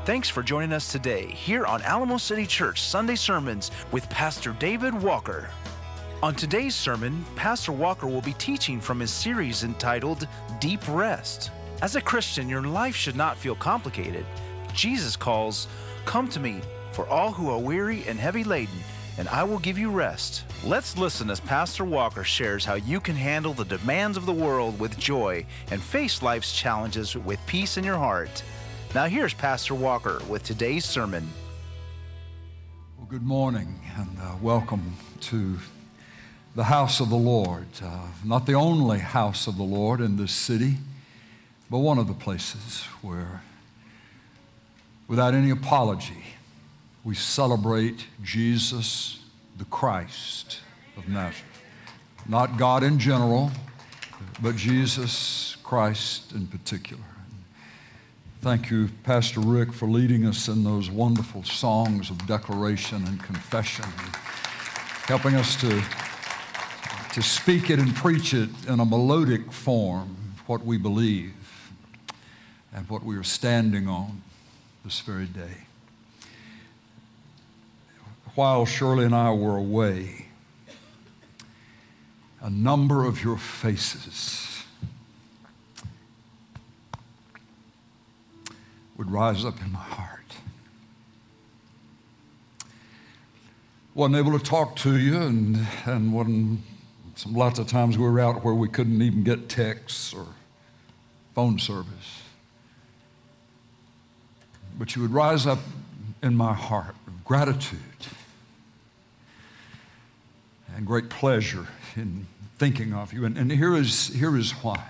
Thanks for joining us today here on Alamo City Church Sunday Sermons with Pastor David Walker. On today's sermon, Pastor Walker will be teaching from his series entitled Deep Rest. As a Christian, your life should not feel complicated. Jesus calls, "Come to me, for all who are weary and heavy laden, and I will give you rest." Let's listen as Pastor Walker shares how you can handle the demands of the world with joy and face life's challenges with peace in your heart. Now here's Pastor Walker with today's sermon. Well, good morning and welcome to the house of the Lord. Not the only house of the Lord in this city, but one of the places where, without any apology, we celebrate Jesus, the Christ of Nazareth. Not God in general, but Jesus Christ in particular. Thank you, Pastor Rick, for leading us in those wonderful songs of declaration and confession, and helping us to speak it and preach it in a melodic form, what we believe and what we are standing on this very day. While Shirley and I were away, a number of your faces would rise up in my heart. Wasn't able to talk to you, and lots of times we were out where we couldn't even get texts or phone service. But you would rise up in my heart of gratitude and great pleasure in thinking of you. And here is why.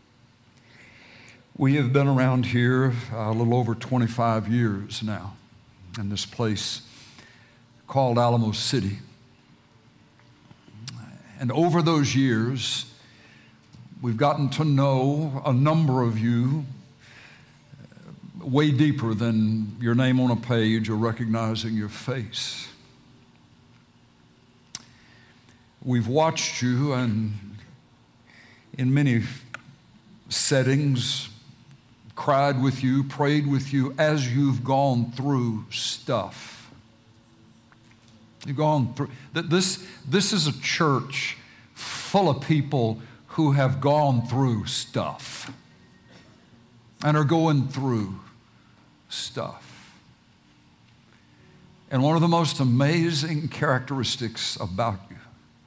We have been around here a little over 25 years now in this place called Alamo City. And over those years, we've gotten to know a number of you way deeper than your name on a page or recognizing your face. We've watched you and in many settings, cried with you, prayed with you as you've gone through stuff. You've gone through. This is a church full of people who have gone through stuff and are going through stuff. And one of the most amazing characteristics about you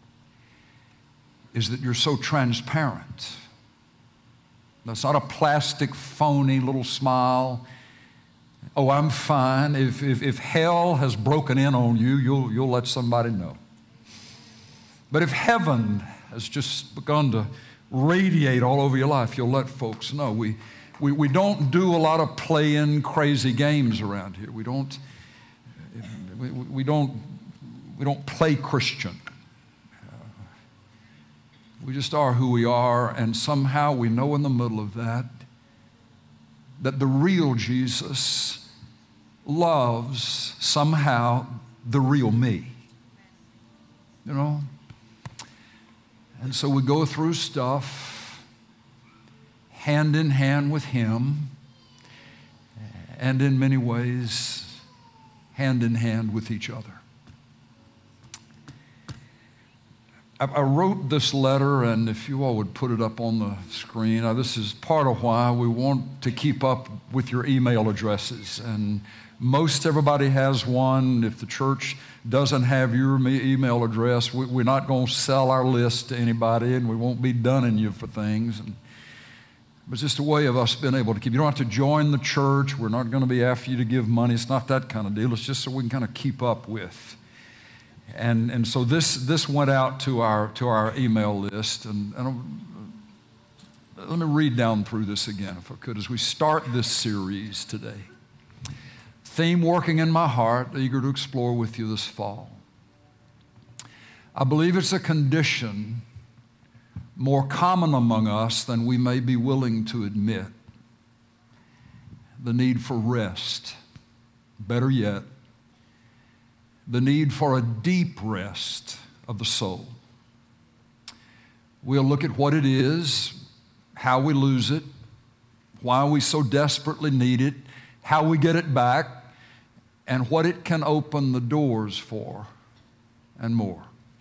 is that you're so transparent. That's not a plastic, phony little smile. Oh, I'm fine. If hell has broken in on you, you'll let somebody know. But if heaven has just begun to radiate all over your life, you'll let folks know. We don't do a lot of playing crazy games around here. We don't play Christian. We just are who we are, and somehow we know in the middle of that the real Jesus loves somehow the real me. You know? And so we go through stuff hand in hand with Him, and in many ways, hand in hand with each other. I wrote this letter, and if you all would put it up on the screen, this is part of why we want to keep up with your email addresses. And most everybody has one. If the church doesn't have your email address, we're not going to sell our list to anybody, and we won't be dunning you for things. But it's just a way of us being able to keep. You don't have to join the church. We're not going to be after you to give money. It's not that kind of deal. It's just so we can kind of keep up with. And so this went out to our email list, and let me read down through this again, if I could, as we start this series today. Theme working in my heart, eager to explore with you this fall. I believe it's a condition more common among us than we may be willing to admit. The need for rest. Better yet, the need for a deep rest of the soul. We'll look at what it is, how we lose it, why we so desperately need it, how we get it back, and what it can open the doors for, and more.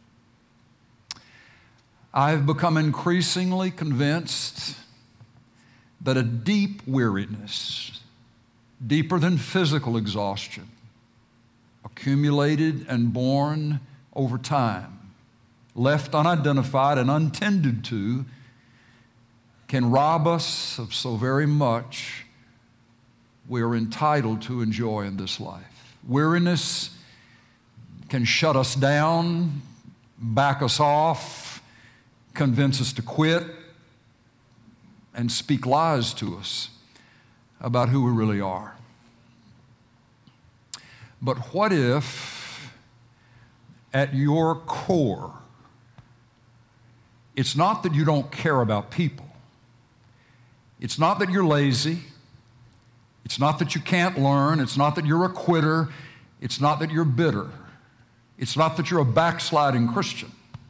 I've become increasingly convinced that a deep weariness, deeper than physical exhaustion, accumulated and born over time, left unidentified and untended to, can rob us of so very much we are entitled to enjoy in this life. Weariness can shut us down, back us off, convince us to quit, and speak lies to us about who we really are. But what if, at your core, it's not that you don't care about people. It's not that you're lazy. It's not that you can't learn. It's not that you're a quitter. It's not that you're bitter. It's not that you're a backsliding Christian.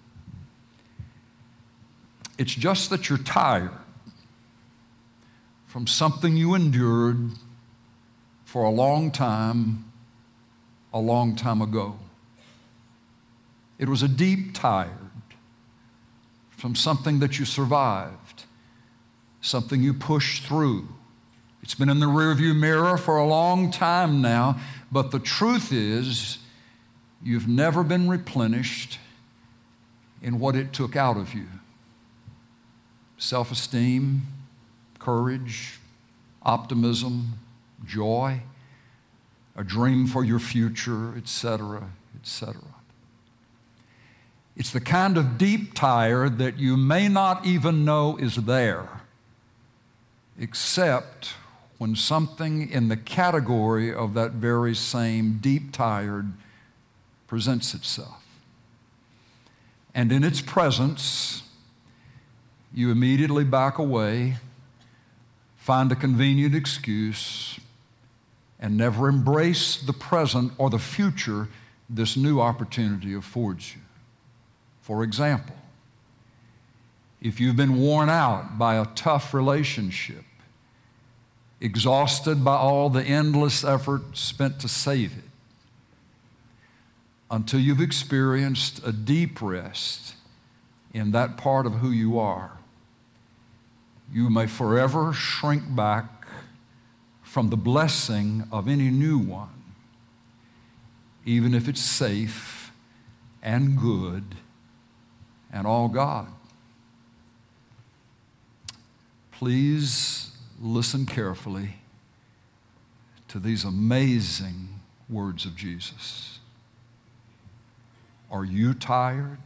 It's just that you're tired from something you endured for a long time ago. It was a deep tired from something that you survived, something you pushed through. It's been in the rearview mirror for a long time now, but the truth is you've never been replenished in what it took out of you. Self-esteem, courage, optimism, joy, a dream for your future, etc., etc. It's the kind of deep tire that you may not even know is there, except when something in the category of that very same deep tired presents itself. And in its presence, you immediately back away, find a convenient excuse, and never embrace the present or the future this new opportunity affords you. For example, if you've been worn out by a tough relationship, exhausted by all the endless effort spent to save it, until you've experienced a deep rest in that part of who you are, you may forever shrink back from the blessing of any new one, even if it's safe and good and all God. Please listen carefully to these amazing words of Jesus. Are you tired,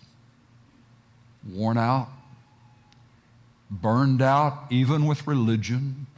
worn out, burned out even with religion?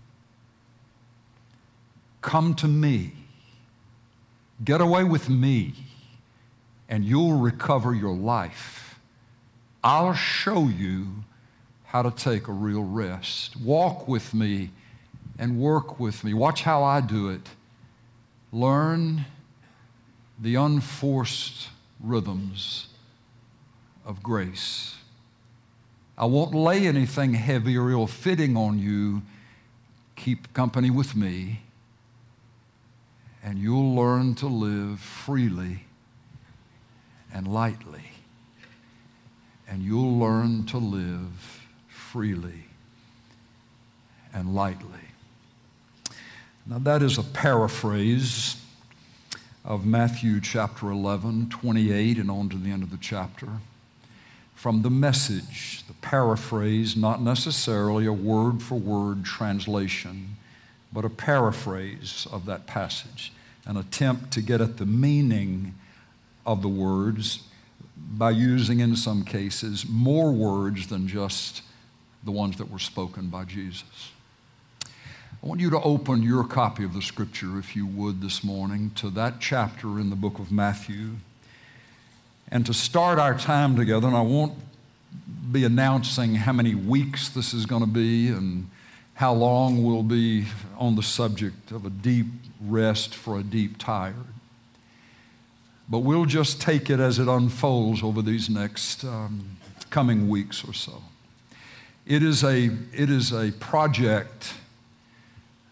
Come to me. Get away with me, and you'll recover your life. I'll show you how to take a real rest. Walk with me and work with me. Watch how I do it. Learn the unforced rhythms of grace. I won't lay anything heavy or ill-fitting on you. Keep company with me, and you'll learn to live freely and lightly. And you'll learn to live freely and lightly. Now that is a paraphrase of Matthew chapter 11, 28 and on to the end of the chapter. From the Message, the paraphrase, not necessarily a word-for-word translation, but a paraphrase of that passage, an attempt to get at the meaning of the words by using, in some cases, more words than just the ones that were spoken by Jesus. I want you to open your copy of the Scripture, if you would, this morning, to that chapter in the book of Matthew. And to start our time together, and I won't be announcing how many weeks this is going to be and how long we'll be on the subject of a deep rest for a deep tired. But we'll just take it as it unfolds over these next coming weeks or so. It is a project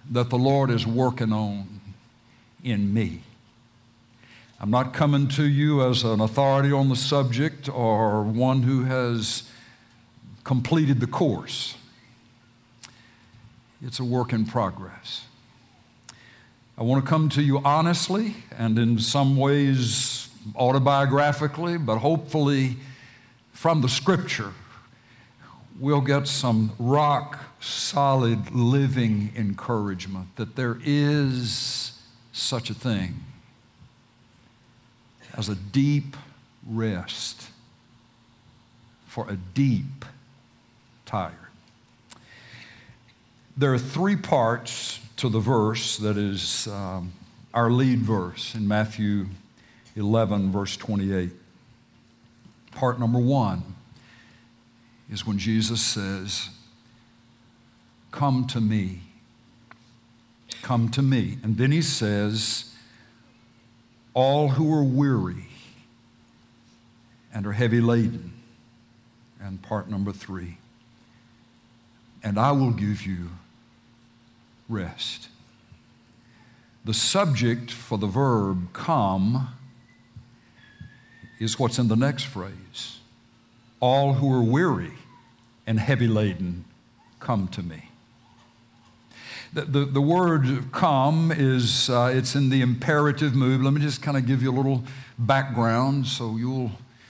that the Lord is working on in me. I'm not coming to you as an authority on the subject or one who has completed the course. It's a work in progress. I want to come to you honestly and in some ways autobiographically, but hopefully from the Scripture, we'll get some rock-solid living encouragement that there is such a thing as a deep rest for a deep tired. There are three parts to the verse that is our lead verse in Matthew 11, verse 28. Part number one is when Jesus says, "Come to me. Come to me." And then he says, "All who are weary and are heavy laden." And part number three, "And I will give you rest." The subject for the verb come is what's in the next phrase. All who are weary and heavy laden, come to me. The word come is, it's in the imperative mood. Let me just kind of give you a little background so you'll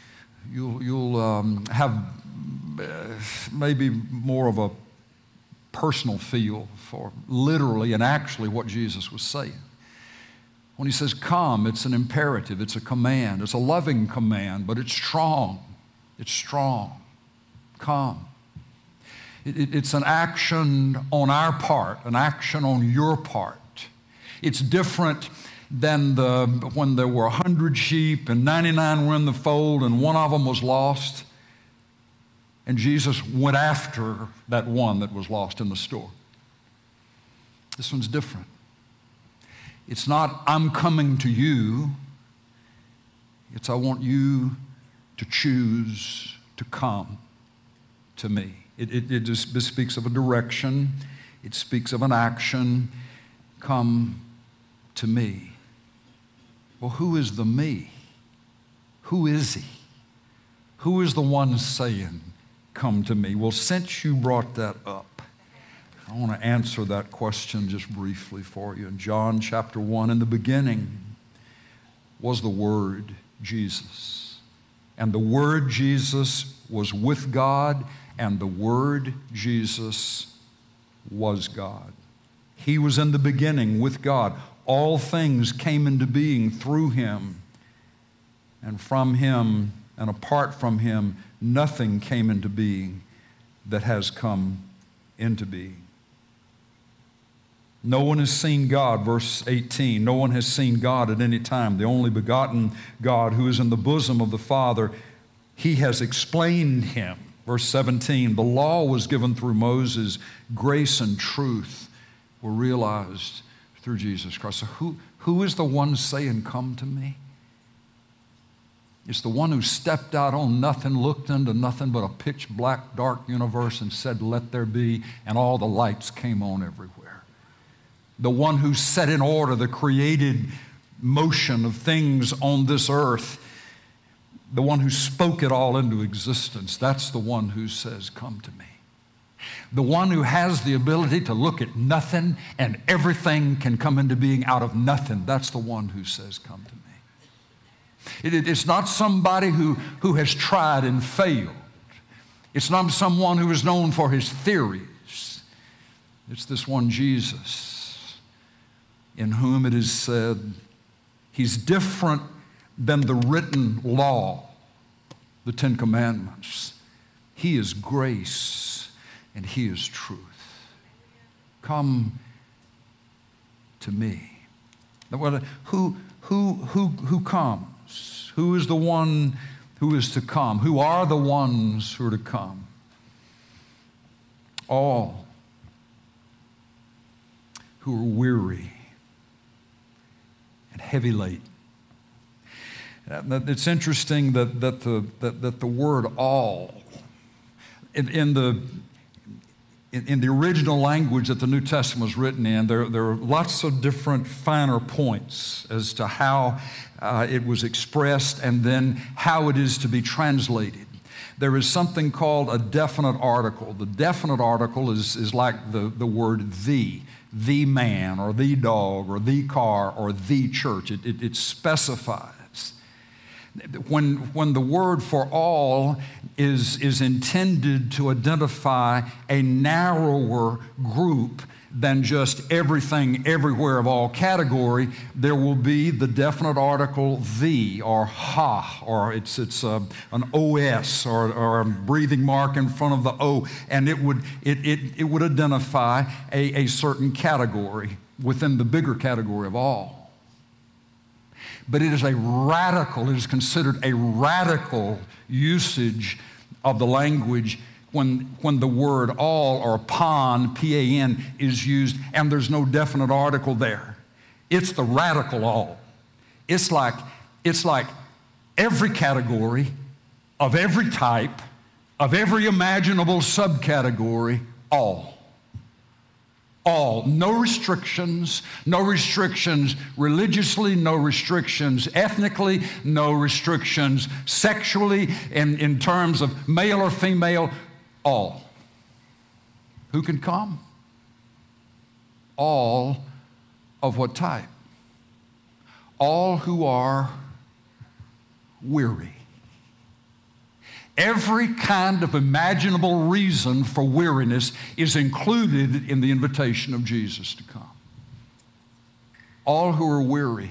have maybe more of a personal feel for literally and actually what Jesus was saying. When he says come, it's an imperative, it's a command, it's a loving command, but it's strong. It's strong. Come. It's an action on our part, an action on your part. It's different than when there were 100 sheep and 99 were in the fold and one of them was lost, and Jesus went after that one that was lost in the store. This one's different. It's not, I'm coming to you. It's, I want you to choose to come to me. It just speaks of a direction. It speaks of an action. Come to me. Well, who is the me? Who is he? Who is the one saying, come to me? Well, since you brought that up, I want to answer that question just briefly for you. In John chapter 1, in the beginning was the Word, Jesus. And the Word, Jesus, was with God, and the Word, Jesus, was God. He was in the beginning with God. All things came into being through him, and from him and apart from him, nothing came into being that has come into being. No one has seen God, verse 18. No one has seen God at any time. The only begotten God who is in the bosom of the Father, he has explained him. Verse 17, the law was given through Moses. Grace and truth were realized through Jesus Christ. So who is the one saying, come to me? It's the one who stepped out on nothing, looked into nothing but a pitch black, dark universe and said, let there be, and all the lights came on everywhere. The one who set in order the created motion of things on this earth, the one who spoke it all into existence, that's the one who says, come to me. The one who has the ability to look at nothing and everything can come into being out of nothing, that's the one who says, come to me. It's not somebody who has tried and failed. It's not someone who is known for his theories. It's this one Jesus in whom it is said he's different than the written law, the Ten Commandments. He is grace and he is truth. Come to me. Who comes? Who is the one who is to come? Who are the ones who are to come? All who are weary and heavy laden. It's interesting that the word all in in the original language that the New Testament was written in, there are lots of different finer points as to how it was expressed and then how it is to be translated. There is something called a definite article. The definite article is like the word the man, or the dog, or the car, or the church. It specifies. When the word for all is intended to identify a narrower group than just everything, everywhere of all category, there will be the definite article the, or ha, or it's an os, or a breathing mark in front of the o, and it would identify a certain category within the bigger category of all. But it is considered a radical usage of the language when the word all, or pan, P-A-N, is used and there's no definite article there. It's the radical all. It's like every category of every type, of every imaginable subcategory, all. All. No restrictions religiously, no restrictions ethnically, no restrictions sexually, in terms of male or female, all. Who can come? All of what type? All who are weary. Every kind of imaginable reason for weariness is included in the invitation of Jesus to come. All who are weary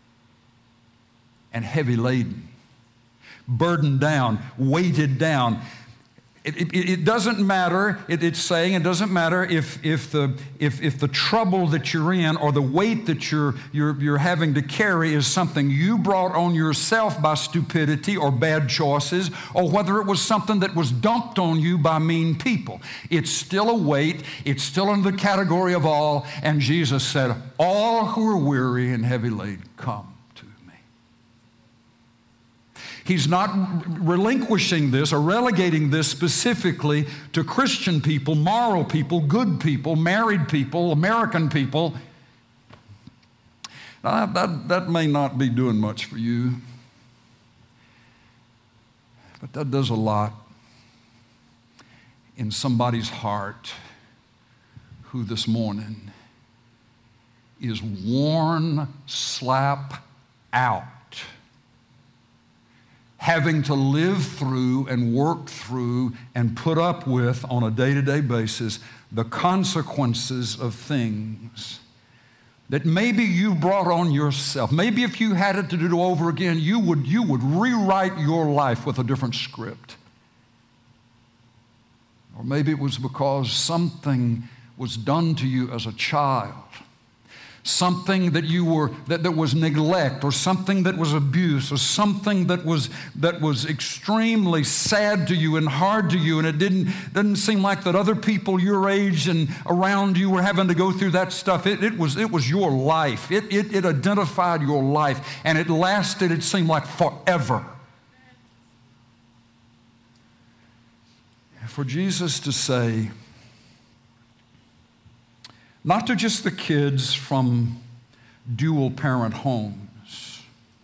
and heavy laden, burdened down, weighted down. It doesn't matter, it's saying it doesn't matter if the trouble that you're in or the weight that you're having to carry is something you brought on yourself by stupidity or bad choices, or whether it was something that was dumped on you by mean people. It's still a weight, it's still in the category of all, and Jesus said, all who are weary and heavy laden, come. He's not relinquishing this or relegating this specifically to Christian people, moral people, good people, married people, American people. Now, that may not be doing much for you, but that does a lot in somebody's heart who this morning is worn slap out, having to live through and work through and put up with on a day-to-day basis the consequences of things that maybe you brought on yourself. Maybe if you had it to do over again, you would rewrite your life with a different script. Or maybe it was because something was done to you as a child, something that that was neglect, or something that was abuse, or something that was extremely sad to you and hard to you, and it didn't seem like that other people your age and around you were having to go through that stuff. It was your life. It identified your life, and it lasted, it seemed like, forever. For Jesus to say, not to just the kids from dual parent homes,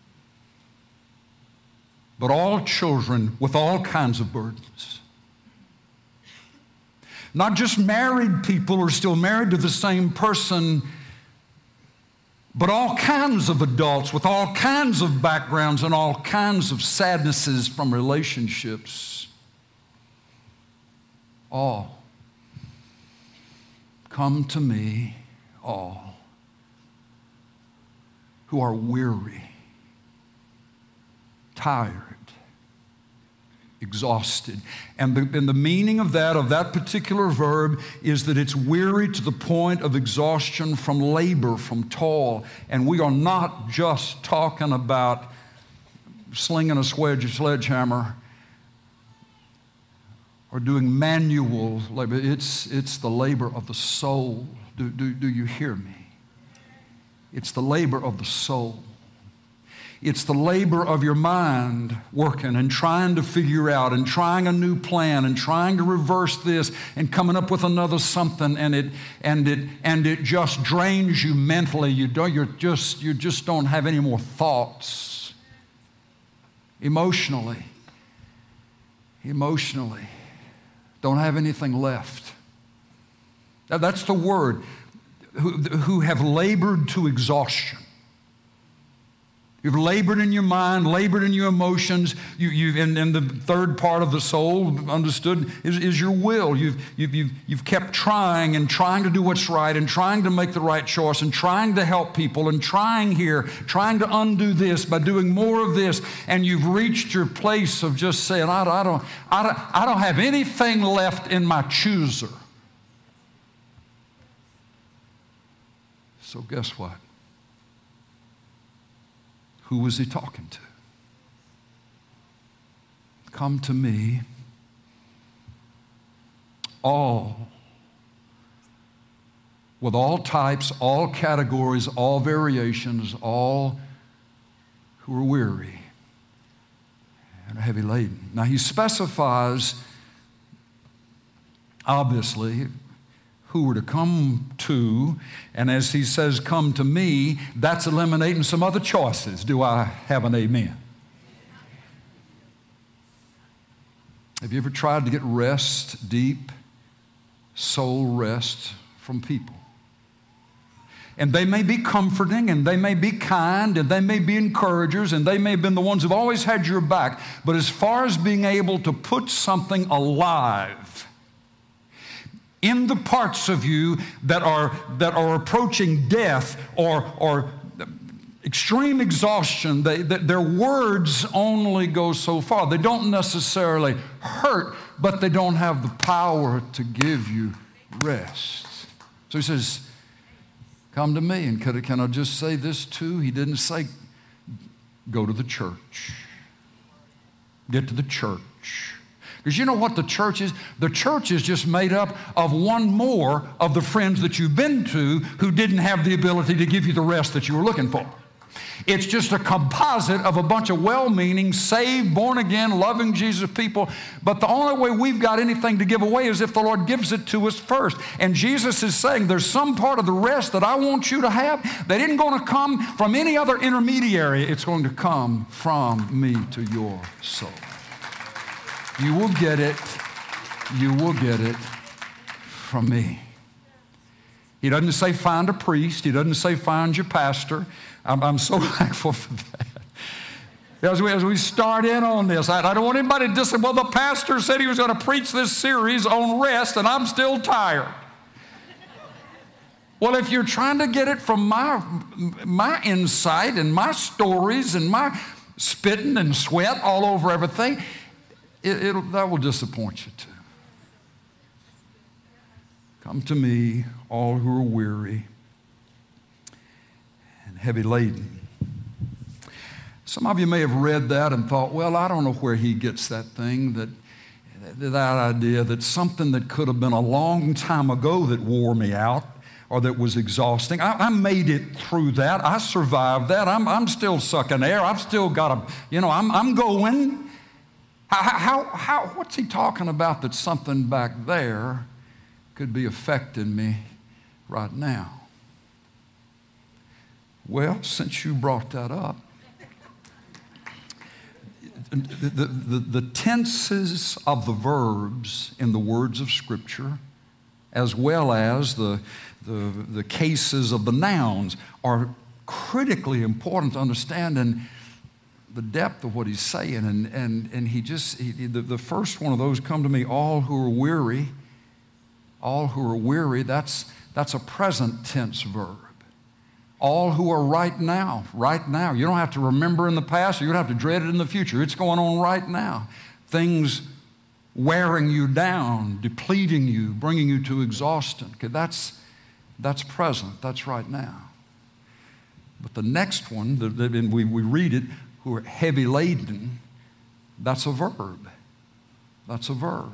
but all children with all kinds of burdens. Not just married people who are still married to the same person, but all kinds of adults with all kinds of backgrounds and all kinds of sadnesses from relationships. All. Come to me, all who are weary, tired, exhausted. And the meaning of that particular verb is that it's weary to the point of exhaustion from labor, from toil. And we are not just talking about slinging a sledgehammer or doing manual labor. It's the labor of the soul. Do you hear me? It's the labor of the soul. It's the labor of your mind working and trying to figure out and trying a new plan and trying to reverse this and coming up with another something, and it just drains you mentally. You just don't have any more thoughts. Emotionally, don't have anything left. Now, that's the word. Who have labored to exhaustion. You've labored in your mind, labored in your emotions. And the third part of the soul, understood, is your will. You've kept trying and trying to do what's right and trying to make the right choice and trying to help people and trying here, trying to undo this by doing more of this. And you've reached your place of just saying, I don't have anything left in my chooser. So guess what? Who was he talking to? Come to me, all, with all types, all categories, all variations, all who are weary and are heavy laden. Now he specifies, obviously, who were to come to, and as he says, come to me, that's eliminating some other choices. Do I have an amen? Have you ever tried to get rest, deep soul rest from people? And they may be comforting, and they may be kind, and they may be encouragers, and they may have been the ones who've always had your back, but as far as being able to put something alive in the parts of you that are approaching death or extreme exhaustion, their words only go so far. They don't necessarily hurt, but they don't have the power to give you rest. So he says, come to me. And can I just say this too? He didn't say, go to the church. Get to the church. Because you know what the church is? The church is just made up of one more of the friends that you've been to who didn't have the ability to give you the rest that you were looking for. It's just a composite of a bunch of well-meaning, saved, born-again, loving Jesus people. But the only way we've got anything to give away is if the Lord gives it to us first. And Jesus is saying there's some part of the rest that I want you to have that isn't going to come from any other intermediary. It's going to come from me to your soul. You will get it. You will get it from me. He doesn't say find a priest. He doesn't say find your pastor. I'm so thankful for that. As we start in on this, I don't want anybody to say, well, the pastor said he was going to preach this series on rest, and I'm still tired. Well, if you're trying to get it from my insight and my stories and my spitting and sweat all over everything, that will disappoint you too. Come to me, all who are weary and heavy laden. Some of you may have read that and thought, well, I don't know where he gets that thing, that idea that something that could have been a long time ago that wore me out or that was exhausting. I made it through that. I survived that. I'm still sucking air. I've still got I'm going. What's he talking about that something back there could be affecting me right now? Well, since you brought that up, the tenses of the verbs in the words of Scripture, as well as the cases of the nouns, are critically important to understanding the depth of what he's saying. And the first one of those, come to me, all who are weary. All who are weary, that's a present tense verb. All who are right now. You don't have to remember in the past, or you don't have to dread it in the future. It's going on right now. Things wearing you down, depleting you, bringing you to exhaustion. Okay, that's present. That's right now. But the next one, we read it, who are heavy laden, that's a verb. That's a verb.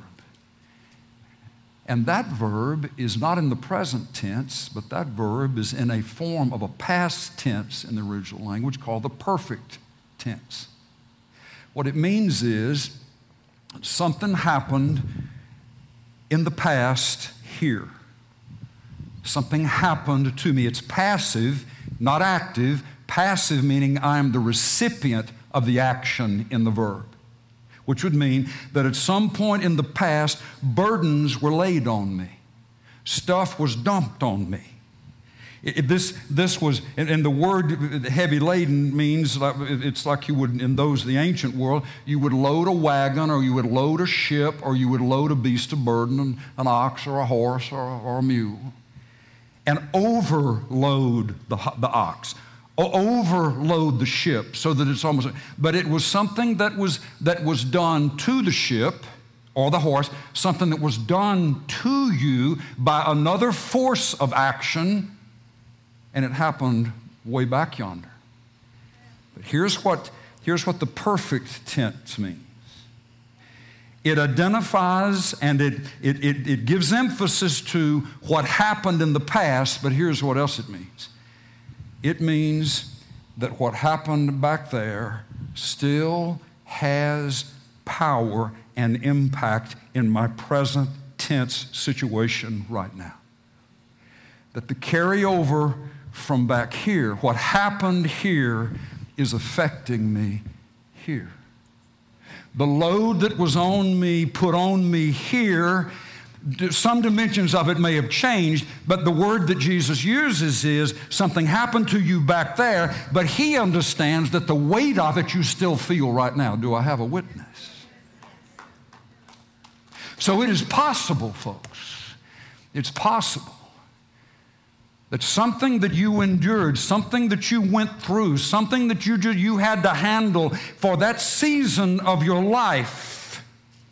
And that verb is not in the present tense, but that verb is in a form of a past tense in the original language called the perfect tense. What it means is something happened in the past here. Something happened to me. It's passive, not active. Passive meaning I am the recipient of the action in the verb, which would mean that at some point in the past, burdens were laid on me. Stuff was dumped on me. This was, and the word heavy laden means, it's like you would, in the ancient world, you would load a wagon, or you would load a ship, or you would load a beast of burden, an ox or a horse or a mule, and overload the ox, overload the ship so that it's almost, but it was something that was done to the ship or the horse, something that was done to you by another force of action, and it happened way back yonder. But here's what the perfect tense means. It identifies and it gives emphasis to what happened in the past, but here's what else it means. It means that what happened back there still has power and impact in my present tense situation right now. That the carryover from back here, what happened here, is affecting me here. The load that was on me, put on me here, some dimensions of it may have changed, but the word that Jesus uses is something happened to you back there, but he understands that the weight of it you still feel right now. Do I have a witness? So it is possible, folks. It's possible that something that you endured, something that you went through, something that you had to handle for that season of your life,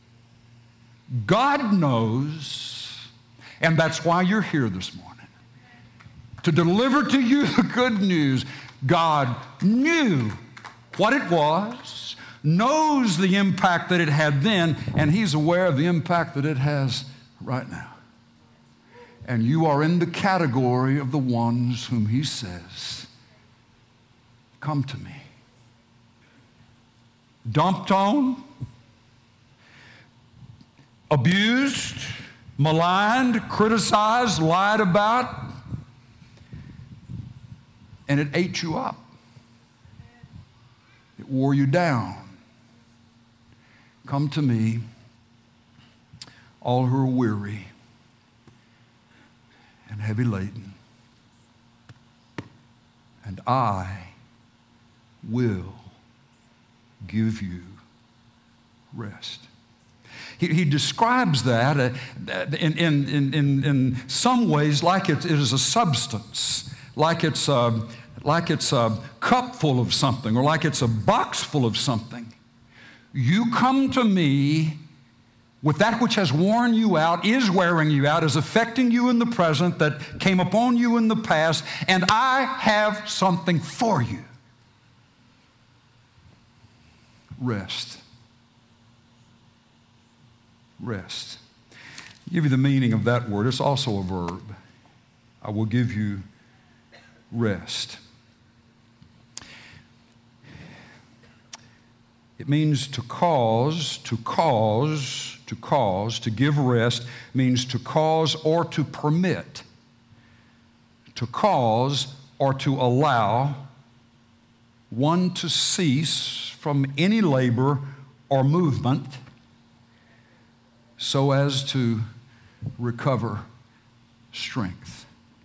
God knows, and that's why you're here this morning, to deliver to you the good news. God knew what it was, knows the impact that it had then, and he's aware of the impact that it has right now. And you are in the category of the ones whom he says, come to me. Dumped on, abused, maligned, criticized, lied about, and it ate you up. It wore you down. Come to me, all who are weary and heavy laden, and I will give you rest. He describes that in some ways like it is a substance, like it's a cup full of something, or like it's a box full of something. You come to me with that which has worn you out, is wearing you out, is affecting you in the present, that came upon you in the past, and I have something for you. Rest. Rest. I'll give you the meaning of that word. It's also a verb. I will give you rest. It means to cause, to give rest means to cause or to permit. To cause or to allow one to cease from any labor or movement so as to recover strength.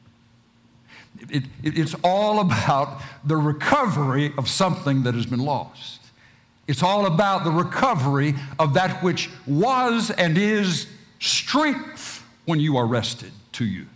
It's all about the recovery of something that has been lost. It's all about the recovery of that which was and is strength when you are rested to you.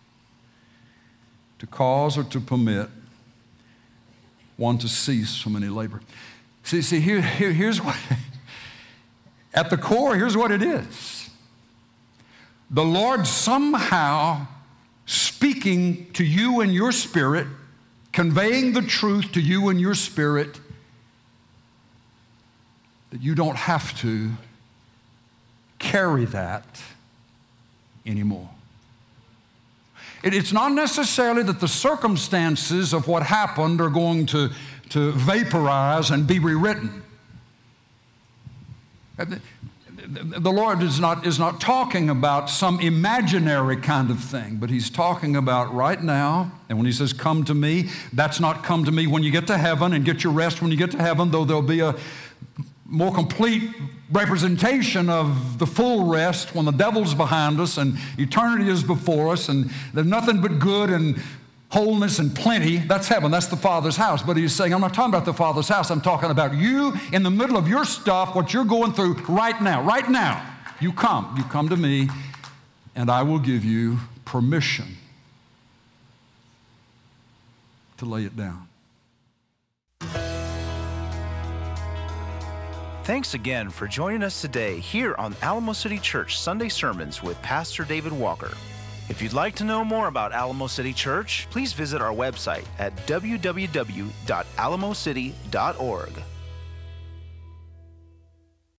To cause or to permit one to cease from any labor. See, here's what, at the core, here's what it is. The Lord somehow speaking to you in your spirit, conveying the truth to you in your spirit, that you don't have to carry that anymore. It's not necessarily that the circumstances of what happened are going to vaporize and be rewritten. The Lord is not talking about some imaginary kind of thing, but He's talking about right now. And when He says, come to me, that's not come to me when you get to heaven and get your rest when you get to heaven, though there'll be a more complete representation of the full rest when the devil's behind us and eternity is before us and there's nothing but good and wholeness and plenty. That's heaven. That's the Father's house. But He's saying, I'm not talking about the Father's house. I'm talking about you in the middle of your stuff, what you're going through right now. Right now, you come to me, and I will give you permission to lay it down. Thanks again for joining us today here on Alamo City Church Sunday Sermons with Pastor David Walker. If you'd like to know more about Alamo City Church, please visit our website at www.alamocity.org.